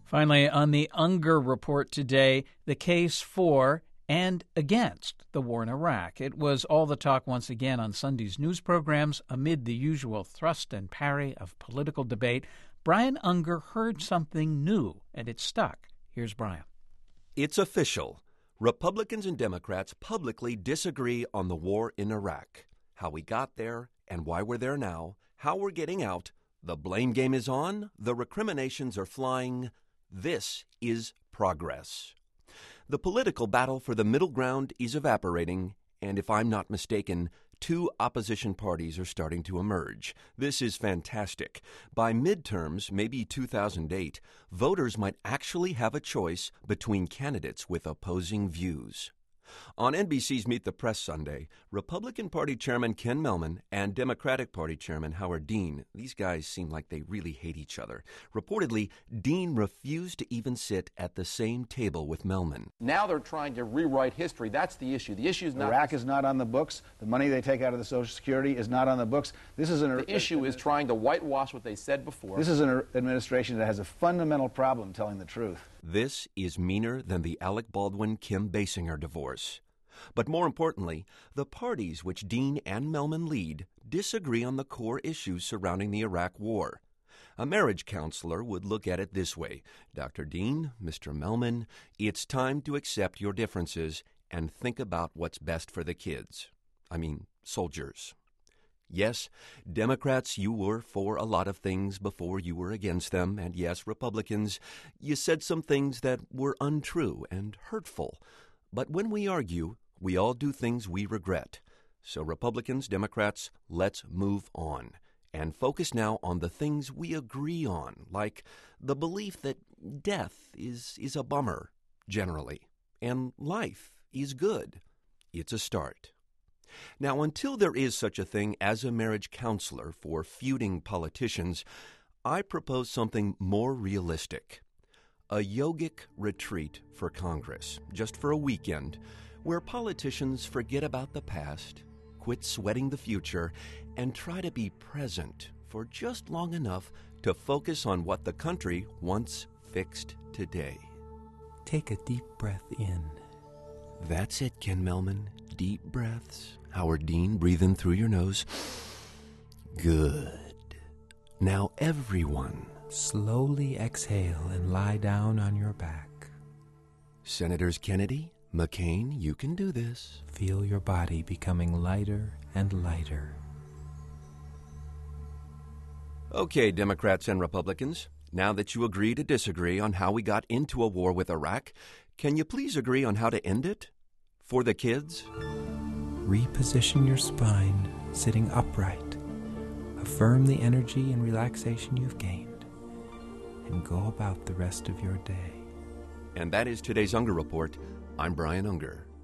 Finally, on the Unger Report today, the case for and against the war in Iraq. It was all the talk once again on Sunday's news programs amid the usual thrust and parry of political debate. Brian Unger heard something new, and it stuck. Here's Brian. It's official. Republicans and Democrats publicly disagree on the war in Iraq. How we got there and why we're there now, how we're getting out. The blame game is on. The recriminations are flying. This is progress. The political battle for the middle ground is evaporating, and if I'm not mistaken, two opposition parties are starting to emerge. This is fantastic. By midterms, maybe 2008, voters might actually have a choice between candidates with opposing views. On NBC's Meet the Press Sunday, Republican Party Chairman Ken Mehlman and Democratic Party Chairman Howard Dean, these guys seem like they really hate each other. Reportedly, Dean refused to even sit at the same table with Mehlman. Now they're trying to rewrite history. That's the issue. The issue is not... Iraq is not on the books. The money they take out of the Social Security is not on the books. The issue is trying to whitewash what they said before. This is an administration that has a fundamental problem telling the truth. This is meaner than the Alec Baldwin-Kim Basinger divorce. But more importantly, the parties which Dean and Mehlman lead disagree on the core issues surrounding the Iraq war. A marriage counselor would look at it this way: Dr. Dean, Mr. Mehlman, it's time to accept your differences and think about what's best for the kids. Soldiers. Yes, Democrats, you were for a lot of things before you were against them, and yes, Republicans, you said some things that were untrue and hurtful. But when we argue, we all do things we regret. So Republicans, Democrats, let's move on and focus now on the things we agree on, like the belief that death is a bummer, generally, and life is good. It's a start. Now, until there is such a thing as a marriage counselor for feuding politicians, I propose something more realistic. A yogic retreat for Congress, just for a weekend, where politicians forget about the past, quit sweating the future, and try to be present for just long enough to focus on what the country wants fixed today. Take a deep breath in. That's it, Ken Mehlman. Deep breaths. Howard Dean, breathe in through your nose. Good. Now everyone, slowly exhale and lie down on your back. Senators Kennedy, McCain, you can do this. Feel your body becoming lighter and lighter. Okay, Democrats and Republicans, now that you agree to disagree on how we got into a war with Iraq, can you please agree on how to end it? For the kids? Reposition your spine, sitting upright. Affirm the energy and relaxation you've gained, and go about the rest of your day. And that is today's Unger Report. I'm Brian Unger.